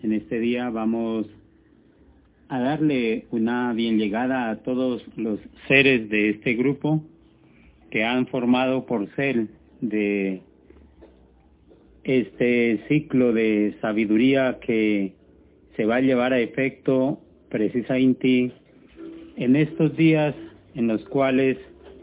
En este día vamos a darle una bien llegada a todos los seres de este grupo que han formado porcel de este ciclo de sabiduría que se va a llevar a efecto precisamente en estos días en los cuales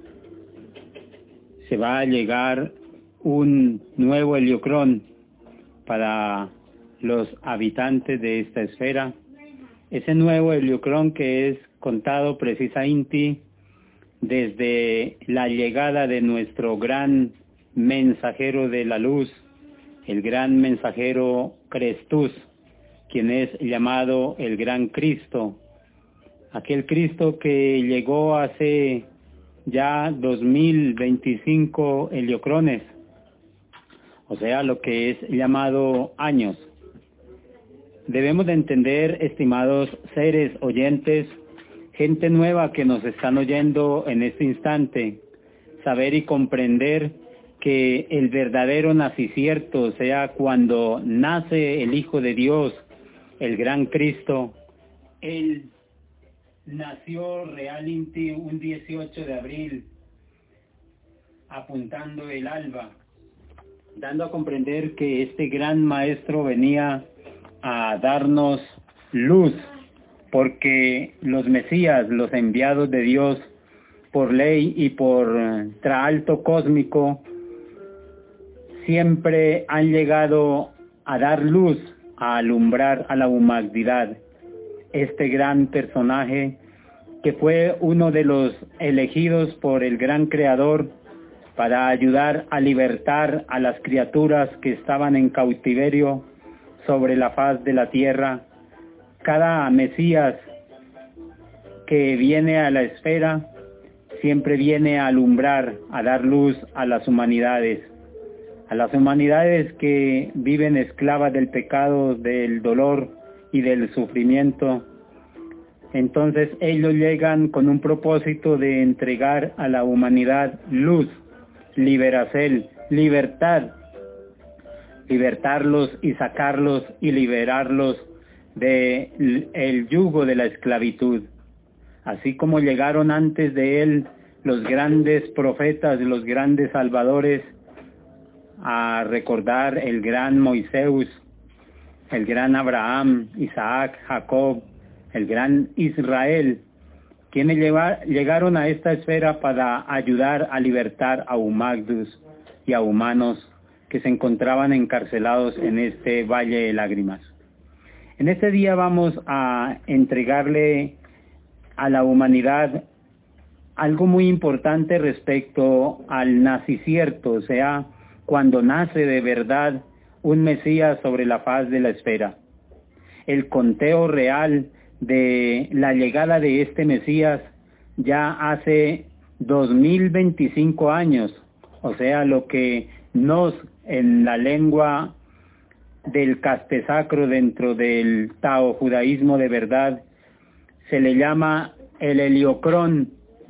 se va a llegar un nuevo heliocrón para los habitantes de esta esfera. Ese nuevo heliocrón que es contado precisamente desde la llegada de nuestro gran mensajero de la luz, el gran mensajero Crestus, quien es llamado el gran Cristo, aquel Cristo que llegó hace ya 2025 heliocrones, o sea, lo que es llamado años. Debemos de entender, estimados seres oyentes, gente nueva que nos están oyendo en este instante, saber y comprender que el verdadero nacicierto, o sea, cuando nace el Hijo de Dios, el gran Cristo, Él nació realmente un 18 de abril, apuntando el alba, dando a comprender que este gran maestro venía a darnos luz, porque los Mesías, los enviados de Dios, por ley y por traalto cósmico, siempre han llegado a dar luz, a alumbrar a la humanidad. Este gran personaje que fue uno de los elegidos por el gran Creador para ayudar a libertar a las criaturas que estaban en cautiverio sobre la faz de la tierra. Cada Mesías que viene a la esfera siempre viene a alumbrar, a dar luz a las humanidades que viven esclavas del pecado, del dolor y del sufrimiento. Entonces ellos llegan con un propósito de entregar a la humanidad luz, liberación, libertad, libertarlos y sacarlos y liberarlos del yugo de la esclavitud. Así como llegaron antes de él los grandes profetas, los grandes salvadores, a recordar el gran Moisés, el gran Abraham, Isaac, Jacob, el gran Israel, quienes llegaron a esta esfera para ayudar a libertar a humanos y a humanos que se encontraban encarcelados en este valle de lágrimas. En este día vamos a entregarle a la humanidad algo muy importante respecto al nacicierto, o sea, cuando nace de verdad un Mesías sobre la faz de la esfera. El conteo real de la llegada de este Mesías ya hace 2025 años, o sea, lo que nos en la lengua del castesacro dentro del Tao judaísmo de verdad se le llama el heliocrón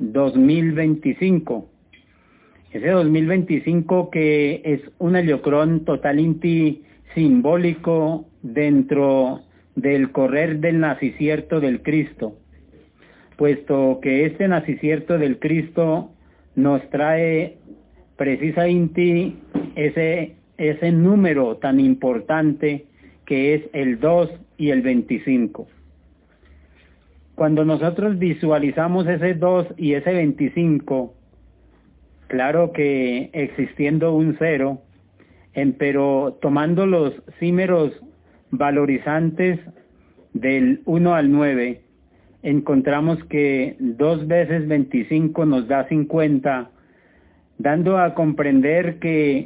2025. Ese 2025 que es un heliocrón totalmente simbólico dentro del correr del nacicierto del Cristo, puesto que este nacicierto del Cristo nos trae precisamente ese número tan importante que es el 2 y el 25. Cuando nosotros visualizamos ese 2 y ese 25, claro que existiendo un 0, pero tomando los símeros valorizantes del 1 al 9, encontramos que 2 veces 25 nos da 50, dando a comprender que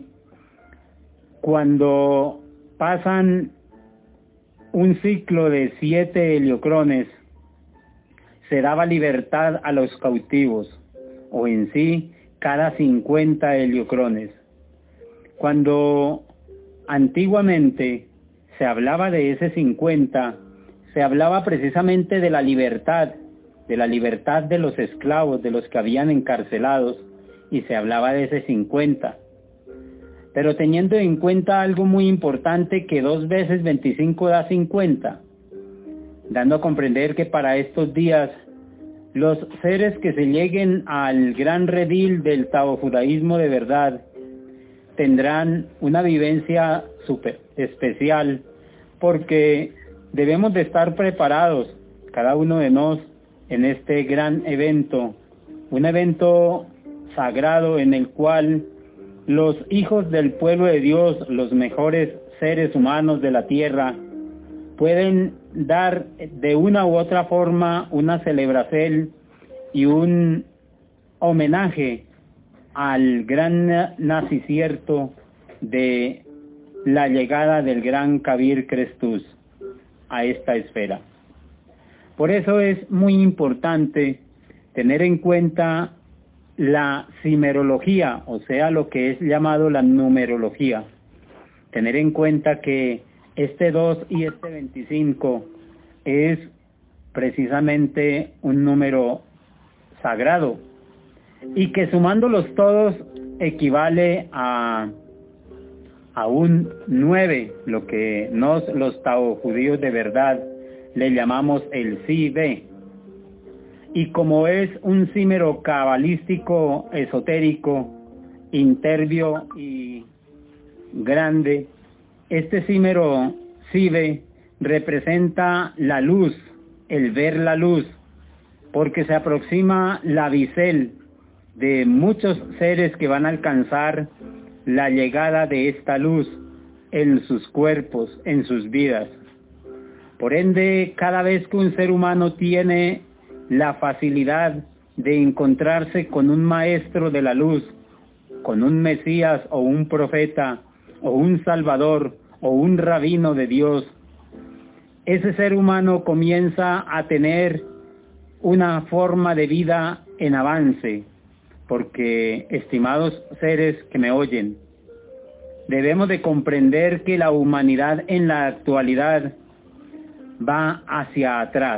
cuando pasan un ciclo de 7 heliocrones, se daba libertad a los cautivos, o en sí, cada 50 heliocrones. Cuando antiguamente se hablaba de ese 50, se hablaba precisamente de la libertad de los esclavos, de los que habían encarcelados, y se hablaba de ese 50. pero teniendo en cuenta algo muy importante, que 2 veces 25 da 50, dando a comprender que para estos días los seres que se lleguen al gran redil del taojudaísmo de verdad tendrán una vivencia súper especial, porque debemos de estar preparados, cada uno de nosotros, en este gran evento, un evento sagrado en el cual los hijos del pueblo de Dios, los mejores seres humanos de la tierra, pueden dar de una u otra forma una celebración y un homenaje al gran nacimiento de la llegada del gran Kabir Kristus a esta esfera. Por eso es muy importante tener en cuenta la simerología, o sea, lo que es llamado la numerología. Tener en cuenta que este 2 y este 25 es precisamente un número sagrado y que sumándolos todos equivale a un 9, lo que los tao judíos de verdad le llamamos el Si-Be. Y como es un símero cabalístico, esotérico, interbio y grande, este símero Si-Be representa la luz, el ver la luz, porque se aproxima la bisel de muchos seres que van a alcanzar la llegada de esta luz en sus cuerpos, en sus vidas. Por ende, cada vez que un ser humano tiene la facilidad de encontrarse con un maestro de la luz, con un Mesías o un profeta, o un Salvador, o un rabino de Dios, ese ser humano comienza a tener una forma de vida en avance, porque, estimados seres que me oyen, debemos de comprender que la humanidad en la actualidad va hacia atrás.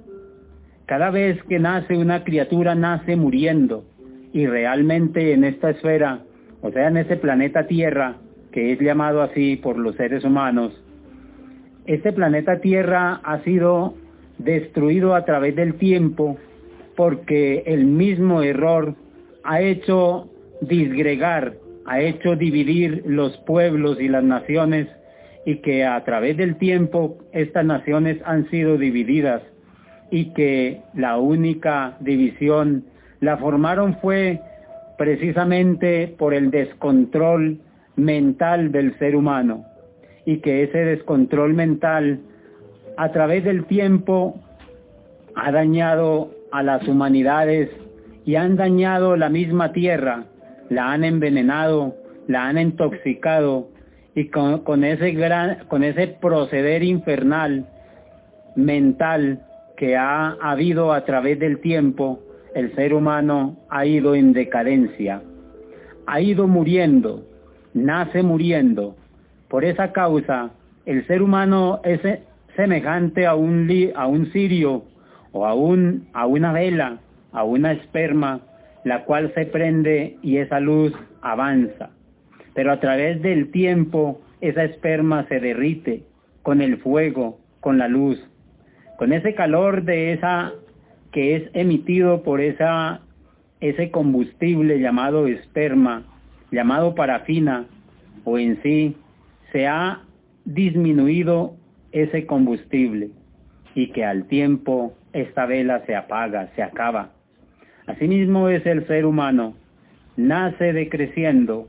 Cada vez que nace una criatura, nace muriendo, y realmente en esta esfera, o sea, en este planeta Tierra, que es llamado así por los seres humanos, este planeta Tierra ha sido destruido a través del tiempo, porque el mismo error ha hecho disgregar, ha hecho dividir los pueblos y las naciones, y que a través del tiempo estas naciones han sido divididas, y que la única división la formaron fue precisamente por el descontrol mental del ser humano, y que ese descontrol mental a través del tiempo ha dañado a las humanidades y han dañado la misma tierra, la han envenenado, la han intoxicado, y con ese proceder infernal mental que ha habido a través del tiempo, el ser humano ha ido en decadencia, ha ido muriendo, nace muriendo. Por esa causa, el ser humano es semejante a un cirio, o a una vela, a una esperma, la cual se prende y esa luz avanza. Pero a través del tiempo, esa esperma se derrite con el fuego, con la luz, con ese calor de esa que es emitido por ese combustible llamado esperma, llamado parafina, o en sí, se ha disminuido ese combustible, y que al tiempo esta vela se apaga, se acaba. Asimismo es el ser humano, nace decreciendo,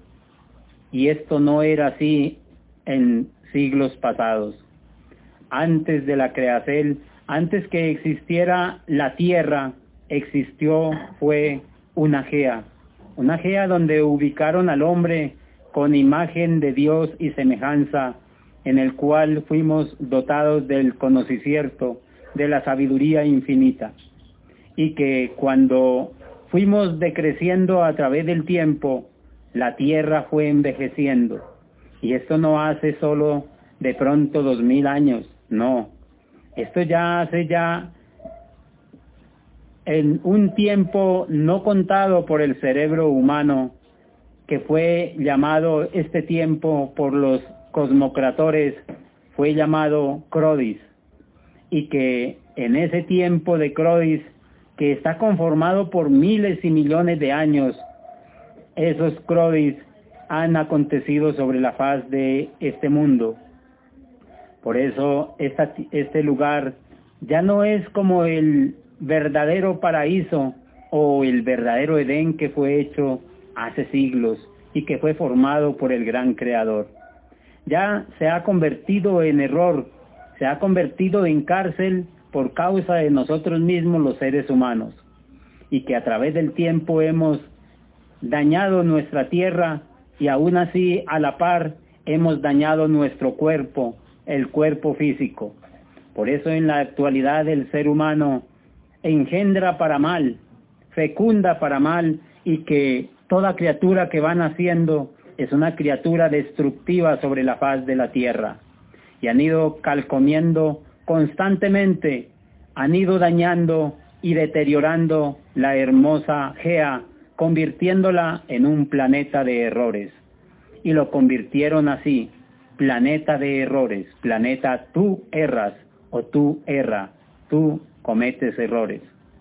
y esto no era así en siglos pasados. Antes de la creación, antes que existiera la tierra, fue una Gea donde ubicaron al hombre con imagen de Dios y semejanza, en el cual fuimos dotados del conocimiento, de la sabiduría infinita, y que cuando fuimos decreciendo a través del tiempo, la tierra fue envejeciendo, y esto no hace solo de pronto 2000 años, no, esto ya hace en un tiempo no contado por el cerebro humano, que fue llamado este tiempo por los cosmocratores, fue llamado Crodis, y que en ese tiempo de Crodis, que está conformado por miles y millones de años, esos Crodis han acontecido sobre la faz de este mundo. Por eso este lugar ya no es como el verdadero paraíso o el verdadero Edén que fue hecho hace siglos y que fue formado por el gran Creador. Ya se ha convertido en error, se ha convertido en cárcel por causa de nosotros mismos los seres humanos, y que a través del tiempo hemos dañado nuestra tierra y aún así a la par hemos dañado nuestro cuerpo, el cuerpo físico. Por eso en la actualidad el ser humano engendra para mal, fecunda para mal, y que toda criatura que va naciendo es una criatura destructiva sobre la faz de la tierra. Y han ido calcomiendo constantemente, han ido dañando y deteriorando la hermosa Gea, convirtiéndola en un planeta de errores. Y lo convirtieron así, planeta de errores, planeta tú erras o tú erra, tú cometes errores.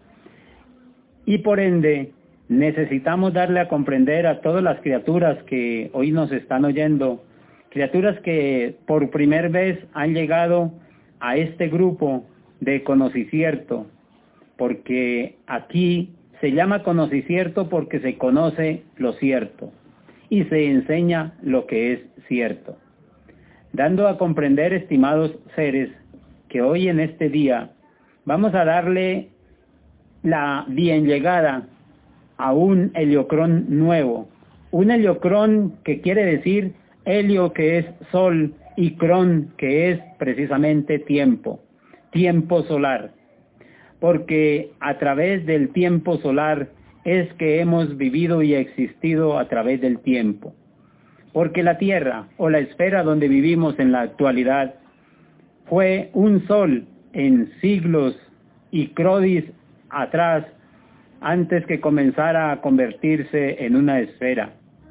Y por ende, necesitamos darle a comprender a todas las criaturas que hoy nos están oyendo, criaturas que por primera vez han llegado a este grupo de Conocicierto, porque aquí se llama Conocicierto porque se conoce lo cierto y se enseña lo que es cierto. Dando a comprender, estimados seres, que hoy en este día vamos a darle la bien llegada a un heliocrón nuevo. Un heliocrón que quiere decir helio, que es sol, y crón, que es precisamente tiempo solar. Porque a través del tiempo solar es que hemos vivido y existido a través del tiempo. Porque la Tierra, o la esfera donde vivimos en la actualidad, fue un sol en siglos y Crodis atrás, antes que comenzara a convertirse en una esfera.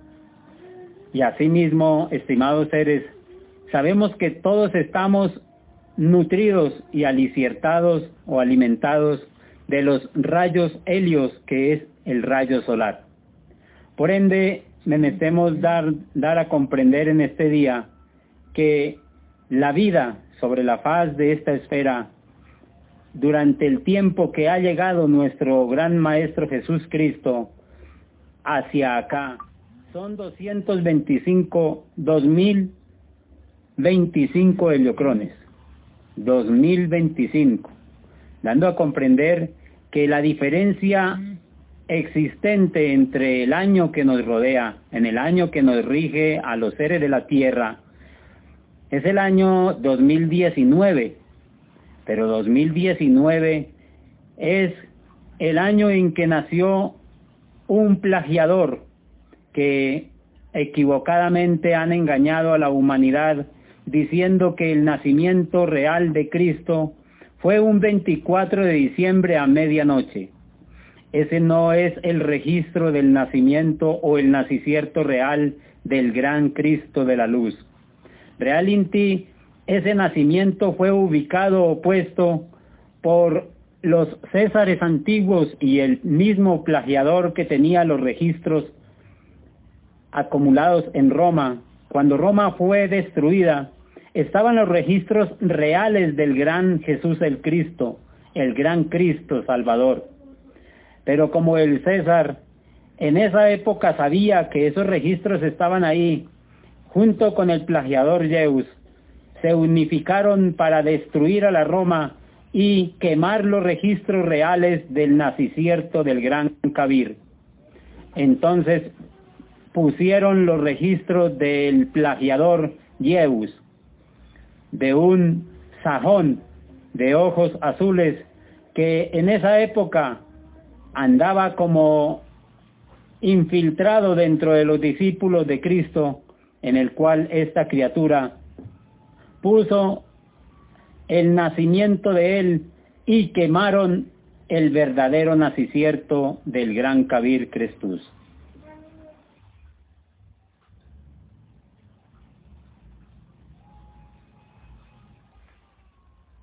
Y asimismo, estimados seres, sabemos que todos estamos nutridos y aliciertados o alimentados de los rayos helios, que es el rayo solar. Por ende, merecemos dar a comprender en este día que la vida sobre la faz de esta esfera, durante el tiempo que ha llegado nuestro gran Maestro Jesús Cristo hacia acá, son 2025 heliocrones, 2025, dando a comprender que la diferencia existente entre el año que nos rodea, en el año que nos rige a los seres de la Tierra, es el año 2019, pero 2019 es el año en que nació un plagiador que equivocadamente han engañado a la humanidad diciendo que el nacimiento real de Cristo fue un 24 de diciembre a medianoche. Ese no es el registro del nacimiento o el nacicierto real del gran Cristo de la luz. Realmente ese nacimiento fue ubicado o puesto por los Césares antiguos y el mismo plagiador que tenía los registros acumulados en Roma. Cuando Roma fue destruida, estaban los registros reales del gran Jesús el Cristo, el gran Cristo Salvador. Pero como el César en esa época sabía que esos registros estaban ahí, junto con el plagiador Zeus, se unificaron para destruir a la Roma y quemar los registros reales del nacicierto del gran Kabir. Entonces pusieron los registros del plagiador Zeus, de un sajón de ojos azules que en esa época andaba como infiltrado dentro de los discípulos de Cristo, en el cual esta criatura puso el nacimiento de él y quemaron el verdadero nacicierto del gran Kabir Crestus.